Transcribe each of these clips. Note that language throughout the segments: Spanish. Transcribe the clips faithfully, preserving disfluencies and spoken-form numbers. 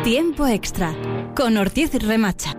Tiempo extra con Ortiz Remacha.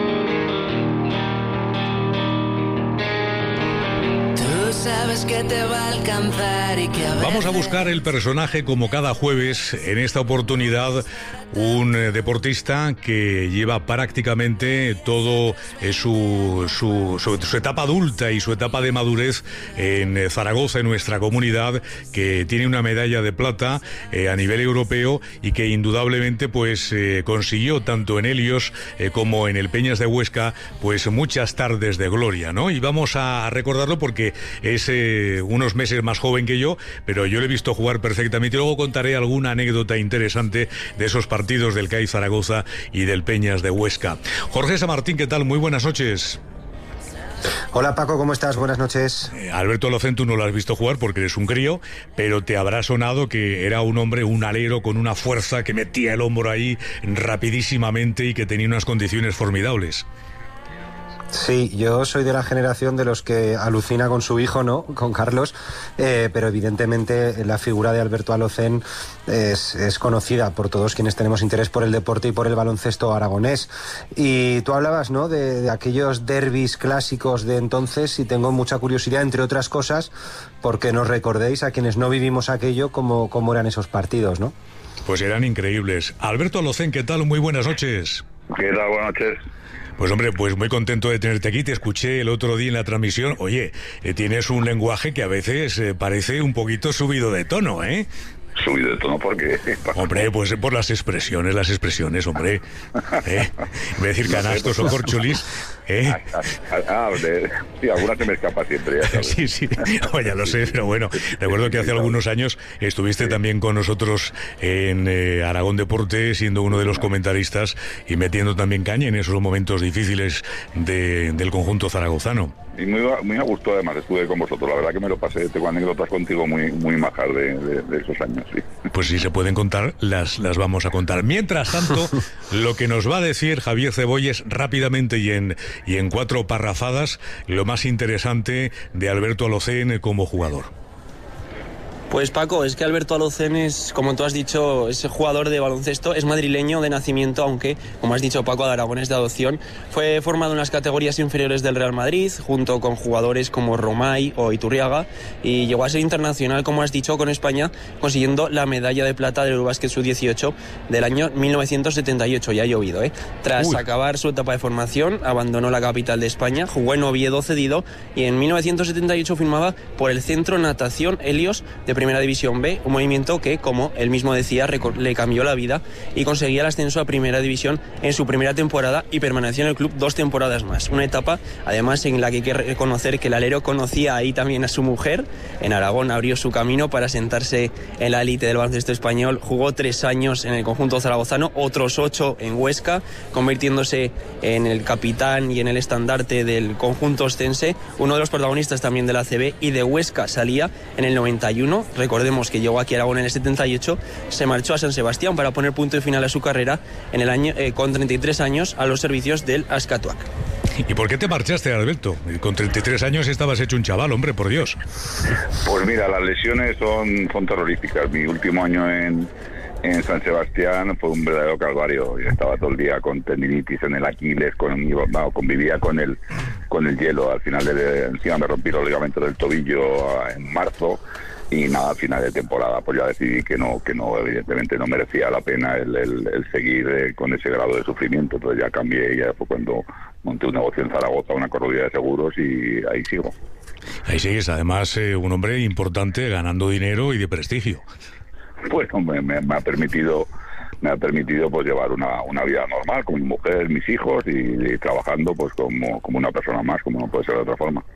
Sabes que te va a alcanzar y que a Vamos a buscar el personaje como cada jueves. En esta oportunidad, un deportista que lleva prácticamente todo eh, su, su, su, su etapa adulta y su etapa de madurez en Zaragoza, en nuestra comunidad, que tiene una medalla de plata eh, a nivel europeo y que indudablemente pues eh, consiguió tanto en Helios eh, como en el Peñas de Huesca pues muchas tardes de gloria, ¿no? Y vamos a recordarlo porque es eh, unos meses más joven que yo, pero yo le he visto jugar perfectamente y luego contaré alguna anécdota interesante de esos partidos del C A I Zaragoza y del Peñas de Huesca. Jorge Samartín, ¿qué tal? Muy buenas noches. Hola Paco, ¿cómo estás? Buenas noches. Eh, Alberto Alocén, tú no lo has visto jugar porque eres un crío, pero te habrá sonado que era un hombre, un alero con una fuerza que metía el hombro ahí rapidísimamente y que tenía unas condiciones formidables. Sí, yo soy de la generación de los que alucina con su hijo, ¿no? Con Carlos, eh, pero evidentemente la figura de Alberto Alocén es, es conocida por todos quienes tenemos interés por el deporte y por el baloncesto aragonés. Y tú hablabas, ¿no?, de, de aquellos derbis clásicos de entonces, y tengo mucha curiosidad, entre otras cosas, porque nos recordéis a quienes no vivimos aquello cómo, cómo eran esos partidos, ¿no? Pues eran increíbles. Alberto Alocén, ¿qué tal? Muy buenas noches. ¿Qué tal? Buenas noches. Pues hombre, pues muy contento de tenerte aquí. Te escuché el otro día en la transmisión. Oye, eh, tienes un lenguaje que a veces eh, parece un poquito subido de tono, ¿eh? Subido de tono porque... Hombre, pues por las expresiones, las expresiones, hombre. ¿Eh? Voy a decir canastos o corcholis. ¿Eh? Ah, ah, de, sí, alguna se me escapa siempre. Ya sabes. Sí, sí, oh, ya lo sé, pero bueno, recuerdo que hace algunos años estuviste sí. también con nosotros en eh, Aragón Deporte, siendo uno de los comentaristas y metiendo también caña en esos momentos difíciles de, del conjunto zaragozano. Y muy, muy a gusto además estuve con vosotros, la verdad que me lo pasé, tengo anécdotas contigo muy, muy majas de, de, de esos años, sí. Pues si se pueden contar, las, las vamos a contar. Mientras tanto, lo que nos va a decir Javier Cebolles rápidamente y en, y en cuatro parrafadas, lo más interesante de Alberto Alocén como jugador. Pues Paco, es que Alberto Alocén es, como tú has dicho, es jugador de baloncesto, es madrileño de nacimiento, aunque, como has dicho Paco, de Aragón es de adopción. Fue formado en las categorías inferiores del Real Madrid, junto con jugadores como Romay o Iturriaga, y llegó a ser internacional, como has dicho, con España, consiguiendo la medalla de plata del Eurobasket sub dieciocho del año mil novecientos setenta y ocho, ya ha llovido, ¿eh? Tras Uy. acabar su etapa de formación, abandonó la capital de España, jugó en Oviedo cedido, y en mil novecientos setenta y ocho firmaba por el Centro Natación Helios de Primera División B, un movimiento que, como él mismo decía, le cambió la vida y conseguía el ascenso a Primera División en su primera temporada y permaneció en el club dos temporadas más. Una etapa, además, en la que hay que reconocer que el alero conocía ahí también a su mujer. En Aragón abrió su camino para sentarse en la élite del baloncesto español. Jugó tres años en el conjunto zaragozano, otros ocho en Huesca, convirtiéndose en el capitán y en el estandarte del conjunto ostense, uno de los protagonistas también de la A C B, y de Huesca salía en el noventa y uno. Recordemos que llegó aquí a Aragón en el setenta y ocho, se marchó a San Sebastián para poner punto y final a su carrera en el año eh, con treinta y tres años a los servicios del Ascatuac. ¿Y por qué te marchaste, Alberto? Con treinta y tres años estabas hecho un chaval, hombre, por Dios. Pues mira, las lesiones son, son terroríficas. Mi último año en, en San Sebastián fue un verdadero calvario. Yo estaba todo el día con tendinitis en el Aquiles, con, no, convivía con el, con el hielo. Al final, de, encima me rompí los ligamentos del tobillo en marzo. Y nada, al final de temporada pues ya decidí que no, que no evidentemente no merecía la pena el, el, el seguir eh, con ese grado de sufrimiento. Entonces ya cambié y ya fue cuando monté un negocio en Zaragoza, una corredora de seguros, y ahí sigo. Ahí sigues, además eh, un hombre importante, ganando dinero y de prestigio. Pues me, me, me ha permitido me ha permitido pues llevar una, una vida normal con mi mujer, mis hijos, y, y trabajando pues como, como una persona más, como no puede ser de otra forma.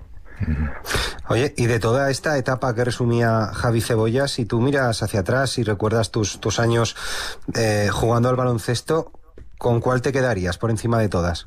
Oye, y de toda esta etapa que resumía Javi Cebollas, si tú miras hacia atrás y recuerdas tus, tus años eh, jugando al baloncesto, ¿con cuál te quedarías por encima de todas?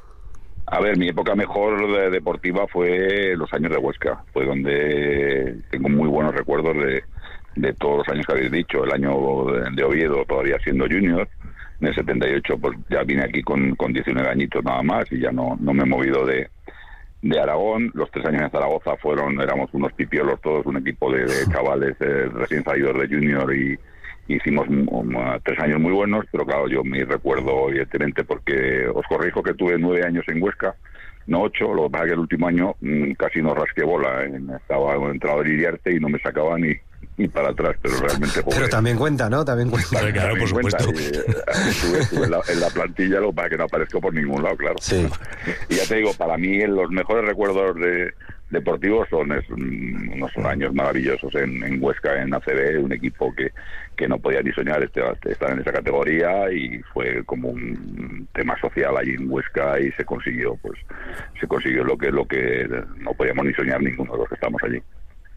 A ver, mi época mejor de, deportiva fue los años de Huesca, fue donde tengo muy buenos recuerdos de, de todos los años que habéis dicho. El año de, de Oviedo todavía siendo junior, en el setenta y ocho pues ya vine aquí con, con diecinueve añitos nada más y ya no, no me he movido de de Aragón. Los tres años en Zaragoza fueron, éramos unos pipiolos todos, un equipo de, de chavales eh, recién salidos de junior y, hicimos um, tres años muy buenos, pero claro, yo me recuerdo evidentemente, porque os corrijo que tuve nueve años en Huesca, no ocho, lo que pasa es que el último año mmm, casi no rasqué bola, ¿eh? Estaba en entrenador Iriarte y no me sacaba ni, ni para atrás, pero realmente jugué. Pero también cuenta, ¿no? También cuenta. Claro, claro, por supuesto. Y, eh, estuve, estuve en, la, en la plantilla, lo para que no aparezco por ningún lado, claro. Sí. Y ya te digo, para mí los mejores recuerdos de deportivos son es, unos años maravillosos en, en Huesca, en A C B, un equipo que, que no podía ni soñar este, estar en esa categoría, y fue como un tema social allí en Huesca, y se consiguió, pues se consiguió lo que lo que no podíamos ni soñar ninguno de los que estamos allí.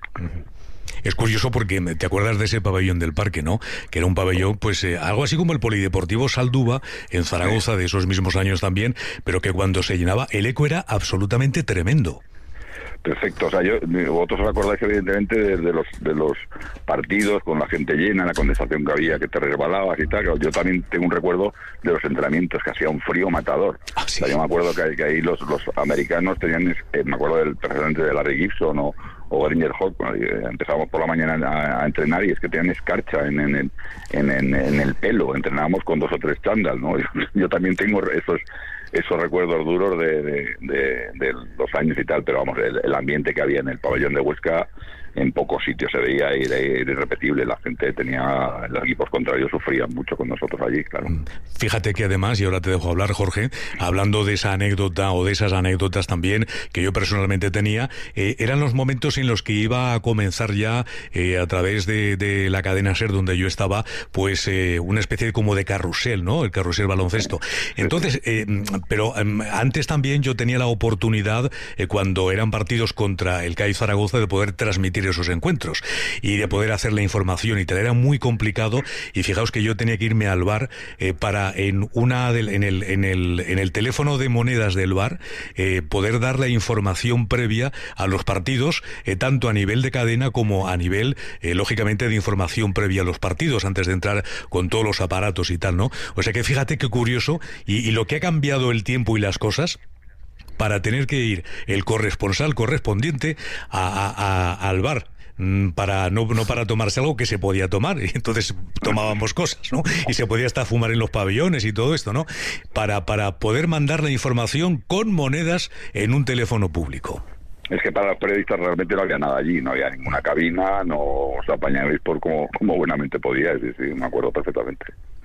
Es curioso porque te acuerdas de ese pabellón del Parque, ¿no? Que era un pabellón, pues eh, algo así como el Polideportivo Saldúa en Zaragoza, de esos mismos años también, pero que cuando se llenaba el eco era absolutamente tremendo. Perfecto, o sea, yo, vosotros os acordáis evidentemente de, de los de los partidos con la gente llena, la condensación que había, que te resbalabas y tal. Yo también tengo un recuerdo de los entrenamientos, que hacía un frío matador. Ah, ¿sí? O sea, yo me acuerdo que, que ahí los, los americanos tenían, eh, me acuerdo del presidente de Larry Gibson o, o Gringer Hawk, empezábamos por la mañana a, a entrenar, y es que tenían escarcha en, en, en, en, en el pelo, entrenábamos con dos o tres chándal, ¿no? Yo, yo también tengo esos esos recuerdos duros de, de, de, de los años y tal, pero vamos, el, el ambiente que había en el pabellón de Huesca en pocos sitios se veía, y era, era irrepetible. La gente tenía, los equipos contrarios sufrían mucho con nosotros allí, claro. Fíjate que además, y ahora te dejo hablar, Jorge, hablando de esa anécdota o de esas anécdotas también que yo personalmente tenía, eh, eran los momentos en los que iba a comenzar ya eh, a través de, de la cadena SER donde yo estaba, pues eh, una especie como de carrusel, ¿no? El carrusel baloncesto. Entonces, eh, pero eh, antes también yo tenía la oportunidad, eh, cuando eran partidos contra el C A I Zaragoza, de poder transmitir esos encuentros y de poder hacer la información y tal. Era muy complicado, y fijaos que yo tenía que irme al bar eh, para en una del, en el en el en el teléfono de monedas del bar eh, poder dar la información previa a los partidos, eh, tanto a nivel de cadena como a nivel eh, lógicamente de información previa a los partidos, antes de entrar con todos los aparatos y tal, ¿no? O sea que fíjate qué curioso, y, y lo que ha cambiado el tiempo y las cosas, para tener que ir el corresponsal correspondiente a, a, a, al bar, para no, no para tomarse algo que se podía tomar, y entonces tomábamos cosas, ¿no? Y se podía hasta fumar en los pabellones y todo esto, ¿no? Para, para poder mandar la información con monedas en un teléfono público. Es que para los periodistas realmente no había nada allí, no había ninguna cabina, no os apañabais por como, como buenamente podíais, sí, sí, me acuerdo perfectamente.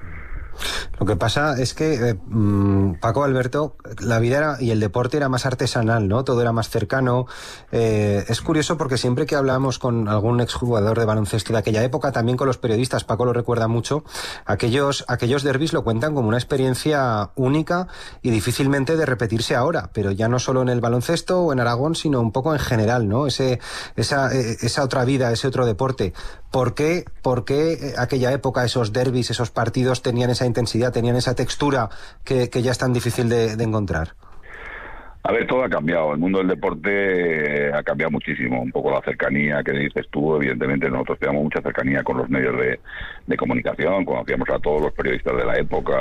Lo que pasa es que, eh, Paco, Alberto, la vida era, y el deporte era más artesanal, ¿no? Todo era más cercano. Eh, es curioso porque siempre que hablamos con algún exjugador de baloncesto de aquella época, también con los periodistas, Paco lo recuerda mucho, aquellos, aquellos derbis lo cuentan como una experiencia única y difícilmente de repetirse ahora, pero ya no solo en el baloncesto o en Aragón, sino un poco en general, ¿no? Ese, esa, esa otra vida, ese otro deporte. ¿Por qué, por qué aquella época, esos derbis, esos partidos tenían esa intensidad, tenían esa textura que, que ya es tan difícil de, de encontrar? A ver, todo ha cambiado. El mundo del deporte ha cambiado muchísimo. Un poco la cercanía que dices tú, evidentemente nosotros teníamos mucha cercanía con los medios de, de comunicación, conocíamos a todos los periodistas de la época.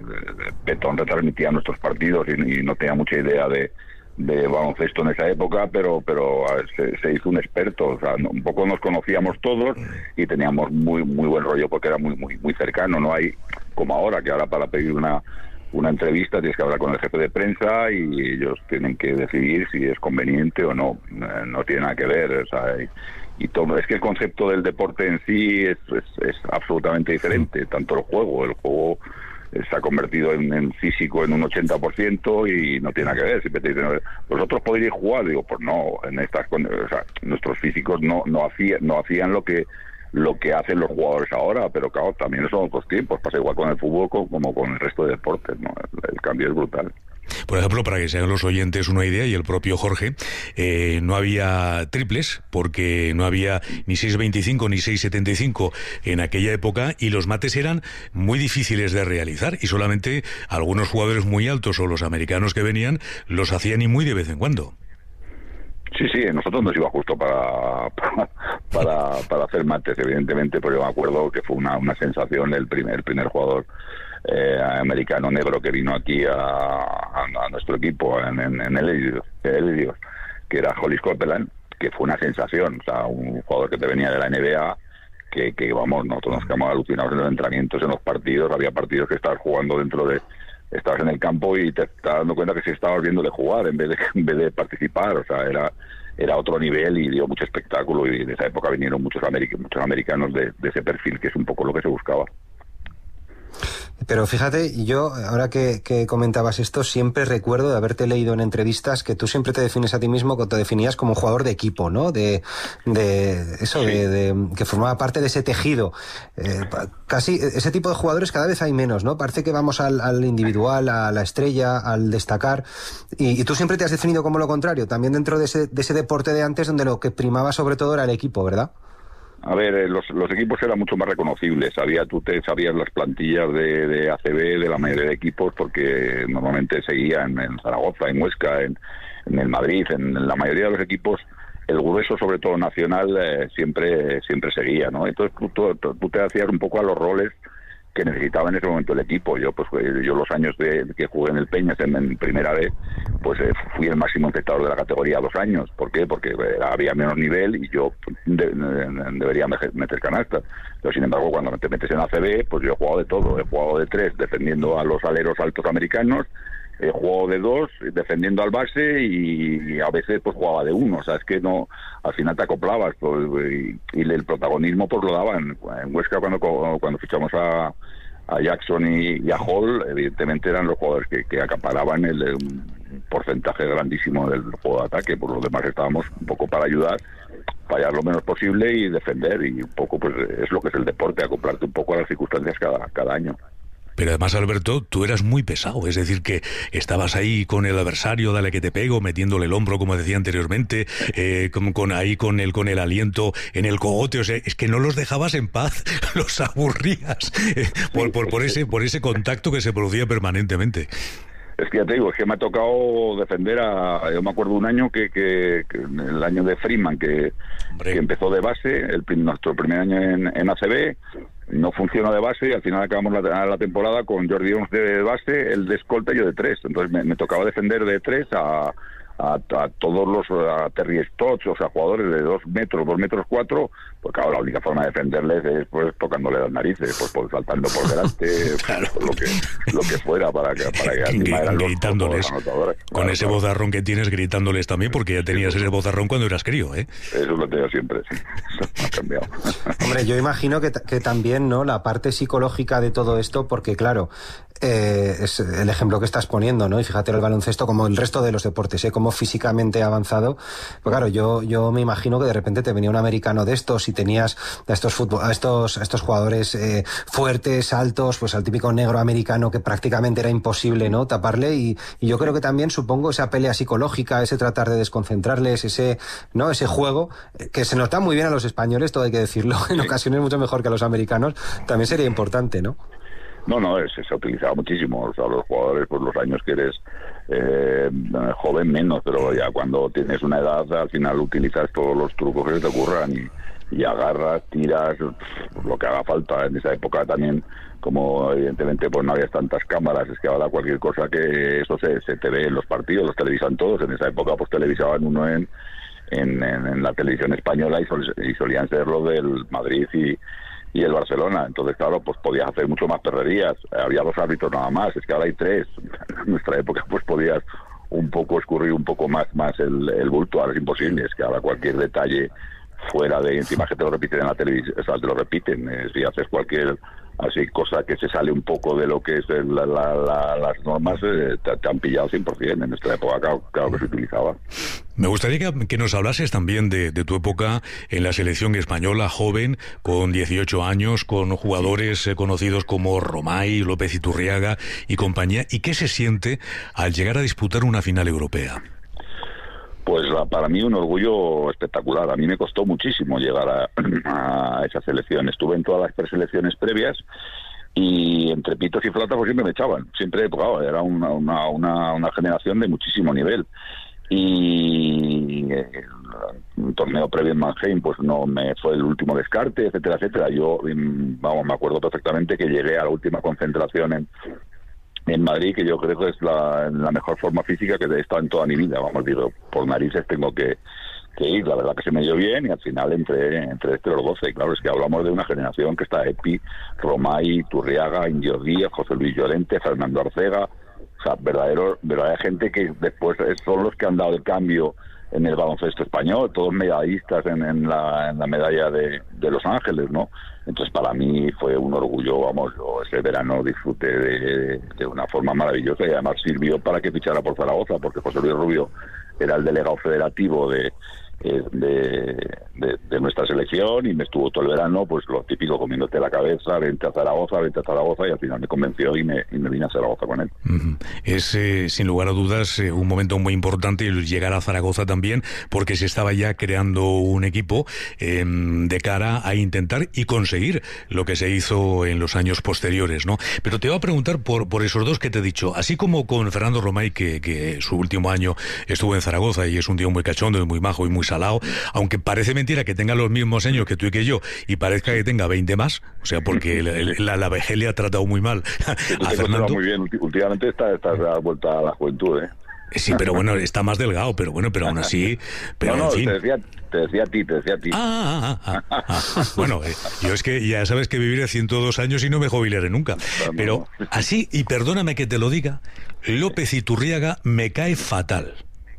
Betón retransmitía nuestros partidos y, y no tenía mucha idea de de baloncesto en esa época, pero pero se, se hizo un experto, o sea, un poco nos conocíamos todos y teníamos muy muy buen rollo porque era muy muy muy cercano. No hay como ahora, que ahora para pedir una una entrevista tienes que hablar con el jefe de prensa y ellos tienen que decidir si es conveniente o no. No tiene nada que ver, o sea, y, y todo. Es que el concepto del deporte en sí es, es, es absolutamente diferente, tanto el juego, el juego se ha convertido en, en físico en un ochenta por ciento y no tiene nada que ver. Siempre te dicen, ¿vosotros podríais jugar? Digo, pues no, en estas, o sea, nuestros físicos no no hacían no hacían lo que lo que hacen los jugadores ahora, pero claro, también son otros tiempos, pasa igual con el fútbol como con el resto de deportes, ¿no? El, el cambio es brutal. Por ejemplo, para que se hagan los oyentes una idea, y el propio Jorge, eh, no había triples, porque no había ni seis veinticinco ni seis setenta y cinco en aquella época, y los mates eran muy difíciles de realizar, y solamente algunos jugadores muy altos o los americanos que venían los hacían, y muy de vez en cuando. Sí, sí, a nosotros nos iba justo para para, para, para hacer mates, evidentemente, pero yo me acuerdo que fue una, una sensación el primer, el primer jugador eh, americano negro que vino aquí a, a, a nuestro equipo en, en, en el Elidios, que era Hollis Copeland, que fue una sensación, o sea, un jugador que te venía de la N B A, que, que vamos, nosotros nos quedamos alucinados en los entrenamientos, en los partidos. Había partidos que estabas jugando dentro de, estabas en el campo y te estabas dando cuenta que sí estabas viendo de jugar en vez de, en vez de participar. O sea, era era otro nivel y dio mucho espectáculo, y en esa época vinieron muchos, americ- muchos americanos de, de ese perfil, que es un poco lo que se buscaba. Pero fíjate, yo, ahora que, que comentabas esto, siempre recuerdo de haberte leído en entrevistas que tú siempre te defines a ti mismo, que te definías como un jugador de equipo, ¿no? De, de eso, sí. de, de que formaba parte de ese tejido. Eh, casi, ese tipo de jugadores cada vez hay menos, ¿no? Parece que vamos al, al individual, a la estrella, al destacar, y, y tú siempre te has definido como lo contrario, también dentro de ese, de ese deporte de antes, donde lo que primaba sobre todo era el equipo, ¿verdad? A ver, eh, los, los equipos eran mucho más reconocibles. Sabía, tú te sabías las plantillas de, de A C B, de la mayoría de equipos, porque normalmente seguía en, en Zaragoza, en Huesca, en, en el Madrid, en, en la mayoría de los equipos. El grueso, sobre todo nacional, eh, siempre siempre seguía, ¿no? Entonces tú, tú, tú te hacías un poco a los roles que necesitaba en ese momento el equipo. Yo, pues, yo los años de que jugué en el Peñas en, en primera vez, pues eh, fui el máximo encestador de la categoría dos años. ¿Por qué? Porque eh, había menos nivel y yo de, de, debería meter canastas. Pero sin embargo, cuando te metes en A C B, pues yo he jugado de todo. He jugado de tres, defendiendo a los aleros altos americanos. He jugado de dos, defendiendo al base, y, y a veces pues jugaba de uno. O sea, es que no, al final te acoplabas, pues, y, y el protagonismo pues lo daban. En Huesca, cuando cuando fichamos a, a Jackson y, y a Hall, evidentemente eran los jugadores que, que acaparaban el, el porcentaje grandísimo del juego de ataque. Por los demás estábamos un poco para ayudar, fallar lo menos posible y defender, y un poco pues es lo que es el deporte, acoplarte un poco a las circunstancias cada, cada año. Pero además, Alberto, tú eras muy pesado, es decir, que estabas ahí con el adversario, dale que te pego, metiéndole el hombro, como decía anteriormente, eh, con, con ahí con el con el aliento en el cogote, o sea, es que no los dejabas en paz, los aburrías, eh, por, por, por ese por ese contacto que se producía permanentemente. Es que ya te digo, es que me ha tocado defender a... Yo me acuerdo un año que, que, que el año de Freeman, que, que empezó de base, el, nuestro primer año en, en A C B, no funcionó de base, y al final acabamos la, la temporada con Jordi Jones de base, el de escolta y yo de tres. Entonces me, me tocaba defender de tres a... A, a todos los a Terry Stotts, o sea, jugadores de dos metros, dos metros cuatro, pues claro, la única forma de defenderles es pues tocándole las narices, pues, pues saltando por delante, claro. pues, lo que lo que fuera, para que para que encima eran los, gritándoles, los con claro, ese claro. vozarrón que tienes, gritándoles también, porque ya tenías sí, ese vozarrón cuando eras crío, ¿eh? Eso lo tenía siempre, sí, eso no ha cambiado. Hombre, yo imagino que, que también, ¿no?, la parte psicológica de todo esto, porque claro, eh, es el ejemplo que estás poniendo, ¿no? Y fíjate, el baloncesto, como el resto de los deportes, ¿eh?, como físicamente avanzado. Pues claro, yo yo me imagino que de repente te venía un americano de estos y tenías a estos fútbol, a estos a estos jugadores eh, fuertes, altos, pues al típico negro americano que prácticamente era imposible, ¿no?, taparle, y, y yo creo que también, supongo, esa pelea psicológica, ese tratar de desconcentrarles, ese no ese juego que se nos da muy bien a los españoles, todo hay que decirlo, en ocasiones mucho mejor que a los americanos, también sería importante, ¿no? No, no, es, se ha utilizado muchísimo. O sea, los jugadores, pues los años que eres eh, joven menos, pero ya cuando tienes una edad, al final utilizas todos los trucos que se te ocurran y, y agarras, tiras, pues, lo que haga falta. En esa época también, como evidentemente pues no había tantas cámaras, es que ahora cualquier cosa que eso se, se te ve en los partidos, los televisan todos. En esa época pues televisaban uno en, en, en, en la televisión española y, sol, y solían ser lo del Madrid y y el Barcelona. Entonces, claro, pues podías hacer mucho más perrerías. Había dos árbitros nada más, es que ahora hay tres. En nuestra época pues podías un poco escurrir un poco más más el, el bulto. Ahora es imposible, es que ahora cualquier detalle fuera de encima que te lo repiten en la televisión, o sea, te lo repiten, eh, si haces cualquier así cosa que se sale un poco de lo que es el, la, la, la, las normas, eh, te, te han pillado cien por ciento. En nuestra época claro, claro que se utilizaba. Me gustaría que, que nos hablases también de, de tu época en la selección española, joven, con dieciocho años, con jugadores eh, conocidos como Romay, López Iturriaga y compañía. ¿Y qué se siente al llegar a disputar una final europea? Pues para mí un orgullo espectacular. A mí me costó muchísimo llegar a, a esa selección. Estuve en todas las preselecciones previas y entre pitos y flautas pues siempre me echaban. Siempre, pues, claro, era una, una, una, una generación de muchísimo nivel. Y un torneo previo en Mannheim pues no me fue el último descarte, etcétera, etcétera. Yo, vamos, me acuerdo perfectamente que llegué a la última concentración en en Madrid, que yo creo que es la, la mejor forma física que he estado en toda mi vida. Vamos, digo, por narices tengo que Sí, la verdad que se me dio bien y al final entré, entré entre los doce. Claro, es que hablamos de una generación que está Epi, Romay, Turriaga, Indio Díaz, José Luis Llorente, Fernando Arcega, o sea, verdadero, verdadera gente que después son los que han dado el cambio en el baloncesto español, todos medallistas en, en, la, en la medalla de, de Los Ángeles, ¿no? Entonces para mí fue un orgullo, vamos, yo ese verano disfruté de, de una forma maravillosa y además sirvió para que fichara por Zaragoza, porque José Luis Rubio era el delegado federativo de De, de, de nuestra selección y me estuvo todo el verano, pues lo típico, comiéndote la cabeza, vente a Zaragoza, vente a Zaragoza, y al final me convenció y me, y me vine a Zaragoza con él. Uh-huh. Es, eh, sin lugar a dudas, eh, un momento muy importante el llegar a Zaragoza también, porque se estaba ya creando un equipo eh, de cara a intentar y conseguir lo que se hizo en los años posteriores, ¿no? Pero te voy a preguntar por, por esos dos que te he dicho, así como con Fernando Romay, que, que su último año estuvo en Zaragoza y es un tío muy cachondo y muy majo y muy salado, aunque parece mentira que tenga los mismos años que tú y que yo y parezca que tenga veinte más, o sea, porque la, la vejez le ha tratado muy mal a Fernando. Muy bien, últimamente está, está vuelta a la juventud, ¿eh? Sí, pero bueno, está más delgado, pero bueno, pero aún así, pero no, no, en fin. te decía, te decía a ti, te decía a ti. Ah, ah, ah, ah, ah. Bueno, eh, yo es que ya sabes que viviré ciento dos años y no me jubilaré nunca, no, pero no. Así, y perdóname que te lo diga, López Iturriaga me cae fatal.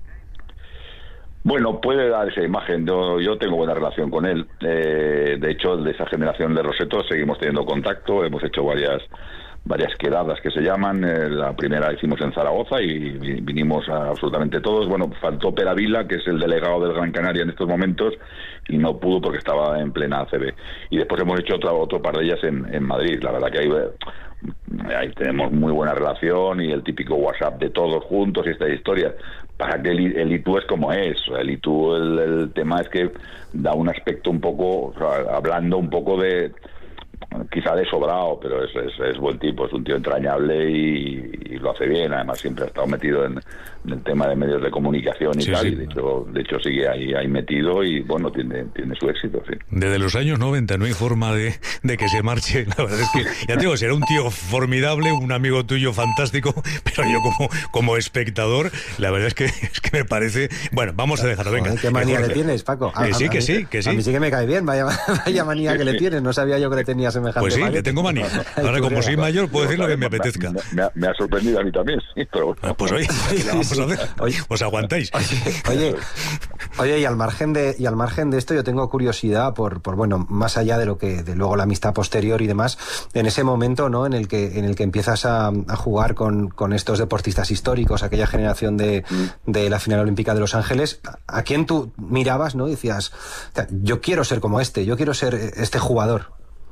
Bueno, puede dar esa imagen. Yo, yo tengo buena relación con él. Eh, de hecho, de esa generación de Roseto seguimos teniendo contacto. Hemos hecho varias varias quedadas que se llaman. Eh, la primera la hicimos en Zaragoza y vinimos a absolutamente todos. Bueno, faltó Peravila, que es el delegado del Gran Canaria en estos momentos, y no pudo porque estaba en plena A C B. Y después hemos hecho otra, otro par de ellas en, en Madrid. La verdad que hay... ahí tenemos muy buena relación y el típico WhatsApp de todos juntos y esta historia. Para que el, el I T U es como es. El I T U, el, el tema es que da un aspecto un poco, o sea, hablando un poco de, quizá de sobrado, pero es, es, es buen tipo, es un tío entrañable y, y lo hace bien. Además siempre ha estado metido en, en el tema de medios de comunicación y sí, tal, sí. y de hecho, de hecho sigue ahí, ahí metido y bueno, tiene, tiene su éxito, sí. Desde los años noventa no hay forma de, de que se marche. La verdad es que, ya te digo, será un tío formidable, un amigo tuyo fantástico, pero yo como, como espectador, la verdad es que, es que me parece... Bueno, vamos a dejarlo, venga. Joder, ¿qué manía le tienes, Paco? A, eh, sí, a, que a sí, mí, que sí. A mí sí que me cae bien, vaya, vaya manía que le tienes, no sabía yo que le tenía semejante. Pues sí, manía. Le tengo manía. Ahora, como soy mayor, puedo decir lo que me apetezca. Me, me, me ha sorprendido a mí también, sí, pero bueno. Ah, pues oye, ¿qué vamos a hacer? Oye, ¿os aguantáis? Oye, oye, oye, y al margen de y al margen de esto, yo tengo curiosidad por, por bueno, más allá de lo que, de luego la amistad posterior y demás, en ese momento, ¿no? En el que, en el que empiezas a, a jugar con, con estos deportistas históricos, aquella generación de, de la final olímpica de Los Ángeles, ¿a quién tú mirabas, no? Y decías, o sea, yo quiero ser como este, yo quiero ser este jugador.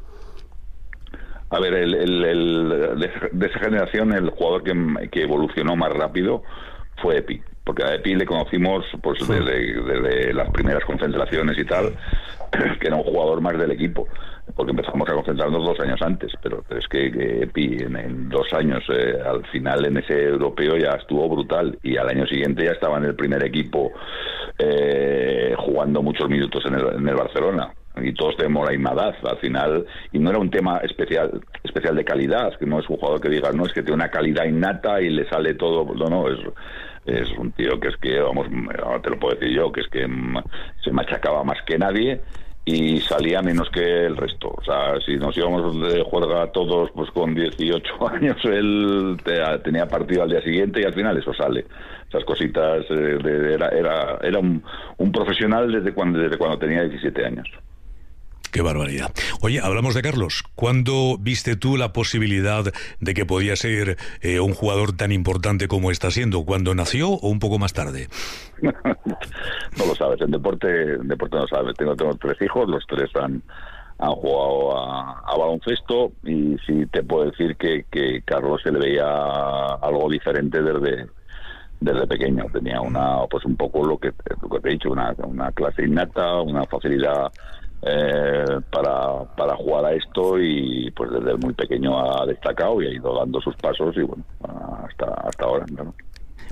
A ver, el, el, el, de esa generación, el jugador que, que evolucionó más rápido fue Epi, porque a Epi le conocimos pues sí. desde, desde las primeras concentraciones y tal, que era un jugador más del equipo, porque empezamos a concentrarnos dos años antes, pero es que, que Epi en, en dos años, eh, al final en ese europeo ya estuvo brutal, y al año siguiente ya estaba en el primer equipo eh, jugando muchos minutos en el, en el Barcelona. Y todos tenemos la misma edad al final, y no era un tema especial especial de calidad, que no es un jugador que digas, no, es que tiene una calidad innata y le sale todo, no, no, es, es un tío que es que, vamos, te lo puedo decir yo, que es que se machacaba más que nadie y salía menos que el resto. O sea, si nos íbamos de juerga todos pues con dieciocho años, él te, tenía partido al día siguiente y al final eso sale. Esas cositas, eh, de, era, era, era un, un profesional desde cuando, desde cuando tenía diecisiete años. Qué barbaridad. Oye, hablamos de Carlos. ¿Cuándo viste tú la posibilidad de que podía ser eh, un jugador tan importante como está siendo? ¿Cuándo nació o un poco más tarde? No lo sabes. En deporte, en deporte no sabes. Tengo, tengo tres hijos, los tres han, han jugado a, a baloncesto, y sí te puedo decir que, que Carlos se le veía algo diferente desde... desde pequeño. Tenía una, pues un poco lo que, lo que te he dicho, una, una clase innata, una facilidad eh, para, para jugar a esto, y pues desde muy pequeño ha destacado y ha ido dando sus pasos y bueno, hasta, hasta ahora, ¿no?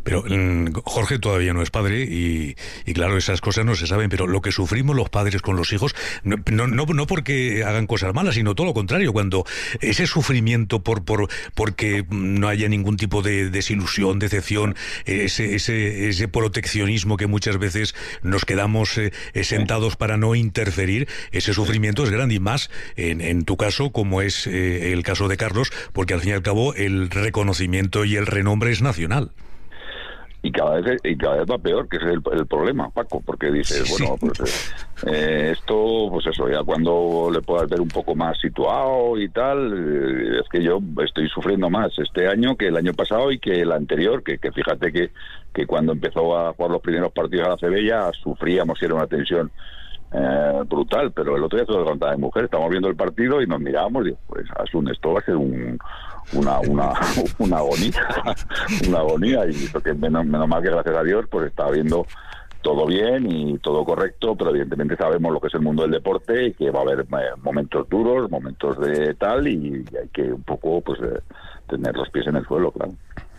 Pero mmm, Jorge todavía no es padre y, y claro, esas cosas no se saben, pero lo que sufrimos los padres con los hijos, no, no, no, no porque hagan cosas malas, sino todo lo contrario, cuando ese sufrimiento por, por porque no haya ningún tipo de desilusión, decepción, ese, ese, ese proteccionismo que muchas veces nos quedamos eh, sentados para no interferir, ese sufrimiento es grande y más en, en tu caso, como es eh, el caso de Carlos, porque al fin y al cabo el reconocimiento y el renombre es nacional. Y cada vez y cada vez va peor, que ese es el, el problema, Paco, porque dices, sí. bueno, pues eh, esto, pues eso, ya cuando le puedas ver un poco más situado y tal, eh, es que yo estoy sufriendo más este año que el año pasado y que el anterior, que, que fíjate que, que cuando empezó a jugar los primeros partidos a la C B ya sufríamos y era una tensión Eh, brutal, pero el otro día se lo levantaba de mujer, estamos viendo el partido y nos mirábamos y digo, pues Asun, esto va a ser un, una, una, una agonía, una agonía, y porque menos, menos mal que gracias a Dios pues está viendo todo bien y todo correcto, pero evidentemente sabemos lo que es el mundo del deporte y que va a haber eh, momentos duros, momentos de tal, y, y hay que un poco pues eh, tener los pies en el suelo, claro.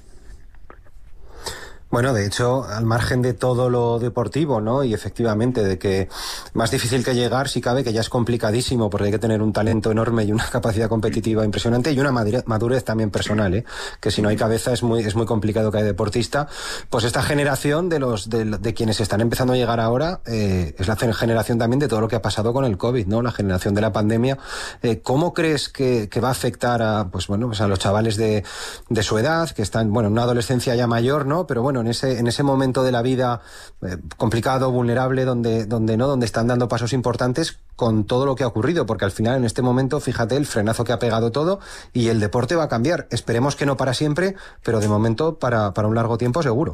Bueno, de hecho, al margen de todo lo deportivo, ¿no? Y efectivamente, de que más difícil que llegar, si cabe, que ya es complicadísimo, porque hay que tener un talento enorme y una capacidad competitiva impresionante y una madurez también personal, ¿eh? Que si no hay cabeza es muy es muy complicado que haya deportista. Pues esta generación de los de, de quienes están empezando a llegar ahora eh, es la generación también de todo lo que ha pasado con el COVID, ¿no? La generación de la pandemia. Eh, ¿Cómo crees que, que va a afectar a, pues bueno, pues a los chavales de, de su edad, que están, bueno, en una adolescencia ya mayor, ¿no? Pero bueno, en ese en ese momento de la vida eh, complicado, vulnerable, donde donde no donde están dando pasos importantes con todo lo que ha ocurrido, porque al final en este momento, fíjate el frenazo que ha pegado todo y el deporte va a cambiar. Esperemos que no para siempre, pero de momento para para un largo tiempo seguro.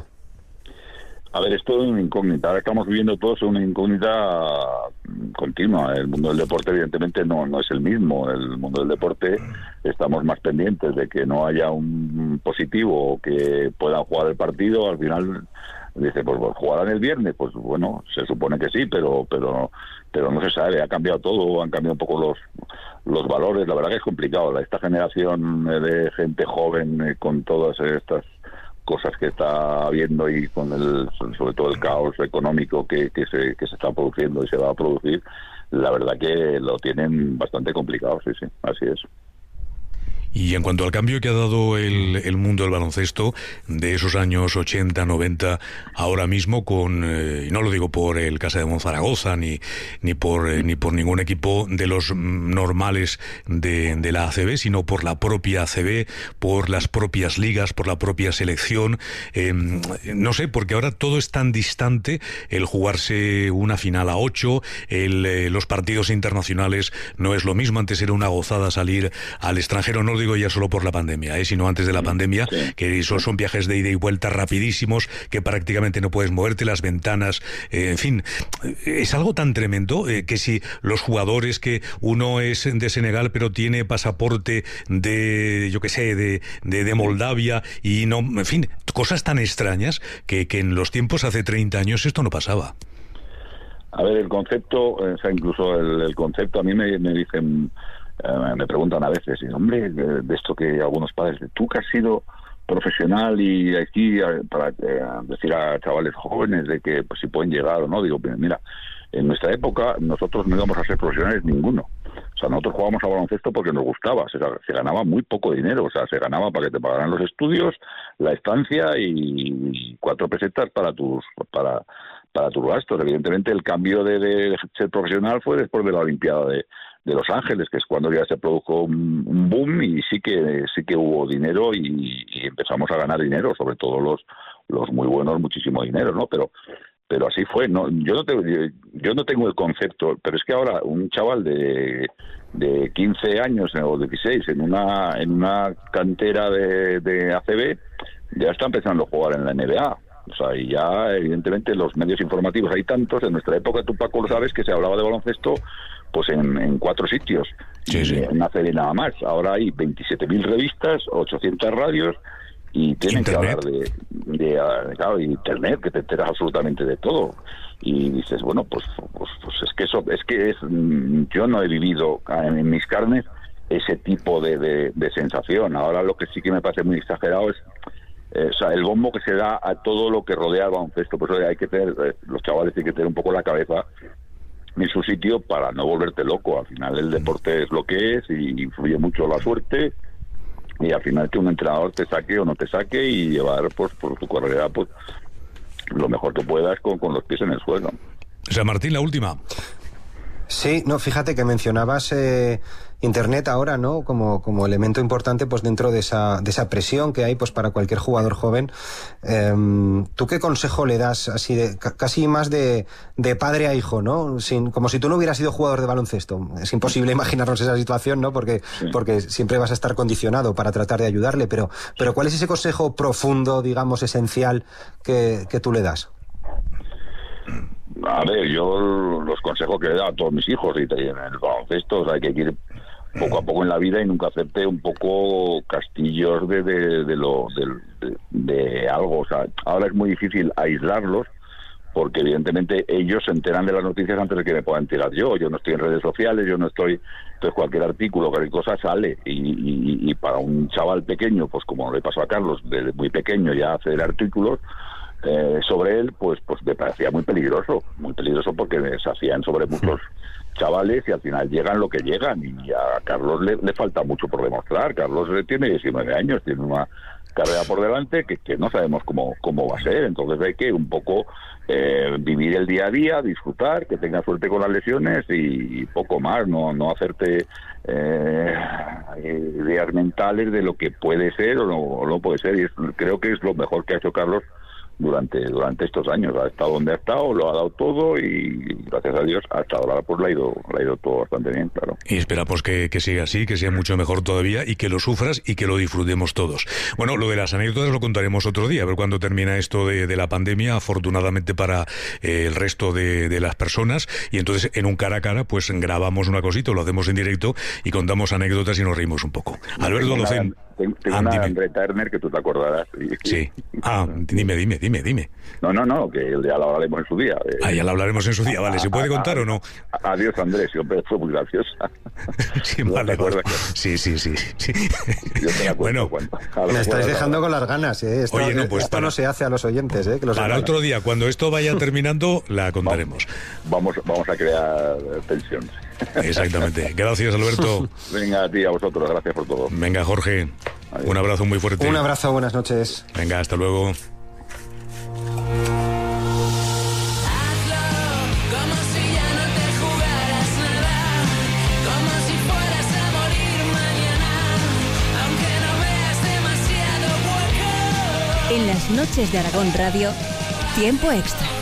A ver, esto es una incógnita. Ahora estamos viviendo todos una incógnita continua. El mundo del deporte, evidentemente, no, no es el mismo. El mundo del deporte estamos más pendientes de que no haya un positivo o que puedan jugar el partido. Al final, dice, pues, pues jugarán el viernes. Pues bueno, se supone que sí, pero pero pero no se sabe. Ha cambiado todo, han cambiado un poco los los valores. La verdad que es complicado. Esta generación de gente joven con todas estas cosas que está habiendo y con el sobre todo el caos económico que, que se que se está produciendo y se va a producir, la verdad que lo tienen bastante complicado, sí, sí, así es. Y en cuanto al cambio que ha dado el, el mundo del baloncesto de esos años ochenta, noventa, ahora mismo con, eh, y no lo digo por el Casa de Monzaragoza ni ni por eh, ni por ningún equipo de los normales de, de la A C B, sino por la propia A C B, por las propias ligas, por la propia selección, eh, no sé, porque ahora todo es tan distante, el jugarse una final a ocho, el, eh, los partidos internacionales no es lo mismo. Antes era una gozada salir al extranjero, no lo digo ya solo por la pandemia, ¿eh? Sino antes de la pandemia, sí, que son, son viajes de ida y vuelta rapidísimos, que prácticamente no puedes moverte, las ventanas, eh, en fin, es algo tan tremendo eh, que si los jugadores, que uno es de Senegal pero tiene pasaporte de, yo qué sé, de, de, de Moldavia y no, en fin, cosas tan extrañas que, que en los tiempos hace treinta años esto no pasaba. A ver, el concepto, o sea, incluso el, el concepto, a mí me, me dicen, eh, me preguntan a veces, y, hombre, de, de esto que algunos padres, tú que has sido profesional y aquí para eh, decir a chavales jóvenes de que pues, si pueden llegar o no, digo, mira, en nuestra época nosotros no íbamos a ser profesionales ninguno. O sea, nosotros jugábamos a baloncesto porque nos gustaba, se, se ganaba muy poco dinero, o sea, se ganaba para que te pagaran los estudios, la estancia y cuatro pesetas para tus para para tus gastos. Evidentemente el cambio de, de ser profesional fue después de la Olimpiada de, de Los Ángeles, que es cuando ya se produjo un, un boom y sí que sí que hubo dinero y, y empezamos a ganar dinero, sobre todo los los muy buenos, muchísimo dinero, ¿no? Pero pero así fue. No, yo no tengo yo, yo no tengo el concepto, pero es que ahora un chaval de de quince años o dieciséis en una en una cantera de, de A C B ya está empezando a jugar en la N B A. O sea, y ya evidentemente los medios informativos hay tantos. En nuestra época, tú, Paco, lo sabes, que se hablaba de baloncesto pues en, en cuatro sitios, sí, sí. En A C B nada más. Ahora hay veintisiete mil revistas, ochocientas radios y tienen Internet. que hablar de, de, de claro, Internet, que te enteras absolutamente de todo. Y dices, bueno, pues, pues, pues es que eso, es que es, yo no he vivido en, en mis carnes ese tipo de, de, de sensación. Ahora lo que sí que me parece muy exagerado es eh, o sea, el bombo que se da a todo lo que rodea al baloncesto. Por eso hay que tener, eh, los chavales tienen que tener un poco la cabeza en su sitio para no volverte loco. Al final el deporte es lo que es y influye mucho la suerte, y al final que un entrenador te saque o no te saque y llevar pues por tu carrera pues lo mejor que puedas con, con los pies en el suelo. O sea, Martín, la última. Sí, no, fíjate que mencionabas eh, Internet ahora, ¿no? Como, como elemento importante, pues dentro de esa, de esa presión que hay, pues para cualquier jugador joven. Eh, ¿Tú qué consejo le das, así de, casi más de, de padre a hijo, ¿no? Sin, como si tú no hubieras sido jugador de baloncesto. Es imposible imaginarnos esa situación, ¿no? Porque, sí. porque siempre vas a estar condicionado para tratar de ayudarle. Pero, pero ¿cuál es ese consejo profundo, digamos, esencial que, que tú le das? A ver, yo los consejos que le he dado a todos mis hijos y en el baloncesto, o sea, hay que ir poco a poco en la vida y nunca acepte un poco castillos de, de, de lo de, de, de algo. O sea, ahora es muy difícil aislarlos porque evidentemente ellos se enteran de las noticias antes de que me pueda enterar yo. Yo no estoy en redes sociales, yo no estoy... Entonces cualquier artículo, cualquier cosa sale y, y, y para un chaval pequeño, pues como le pasó a Carlos, desde muy pequeño ya hacer artículos Eh, sobre él, pues pues me parecía muy peligroso, muy peligroso porque se hacían sobre muchos chavales y al final llegan lo que llegan, y a Carlos le, le falta mucho por demostrar. Carlos tiene diecinueve años, tiene una carrera por delante que, que no sabemos cómo, cómo va a ser, entonces hay que un poco eh, vivir el día a día, disfrutar, que tenga suerte con las lesiones y, y poco más, no, no hacerte eh, ideas mentales de lo que puede ser o no, o no puede ser, y es, creo que es lo mejor que ha hecho Carlos durante durante estos años. Ha estado donde ha estado, lo ha dado todo y gracias a Dios hasta ahora pues le ha ido, le ha ido todo bastante bien, claro. Y esperamos que, que siga así, que sea mucho mejor todavía y que lo sufras y que lo disfrutemos todos. Bueno, lo de las anécdotas lo contaremos otro día, a ver cuándo termina esto de, de la pandemia, afortunadamente para eh, el resto de, de las personas, y entonces en un cara a cara pues grabamos una cosita, lo hacemos en directo y contamos anécdotas y nos reímos un poco. Alberto Alocén. Tengo ah, una dime. André Turner que tú te acordarás. Sí. Ah, dime, dime, dime, dime. No, no, no, que ya lo hablaremos en su día. Eh. Ah, ya lo hablaremos en su día, vale. ¿Se puede contar a, o no? A, adiós, Andrés, siempre fue muy graciosa. Sí, vale, vale. Sí, sí, sí. sí. Yo te bueno, cuento. Me estáis dejando con las ganas, ¿eh? Esto, Oye, no, pues esto para, no se hace a los oyentes, ¿eh? Que los para otro día, cuando esto vaya terminando, la contaremos. Vamos, vamos a crear tensión. Exactamente. Gracias, Alberto. Venga, a ti, a vosotros, gracias por todo. Venga, Jorge. Adiós. Un abrazo muy fuerte. Un abrazo, buenas noches. Venga, hasta luego. En las noches de Aragón Radio, Tiempo Extra.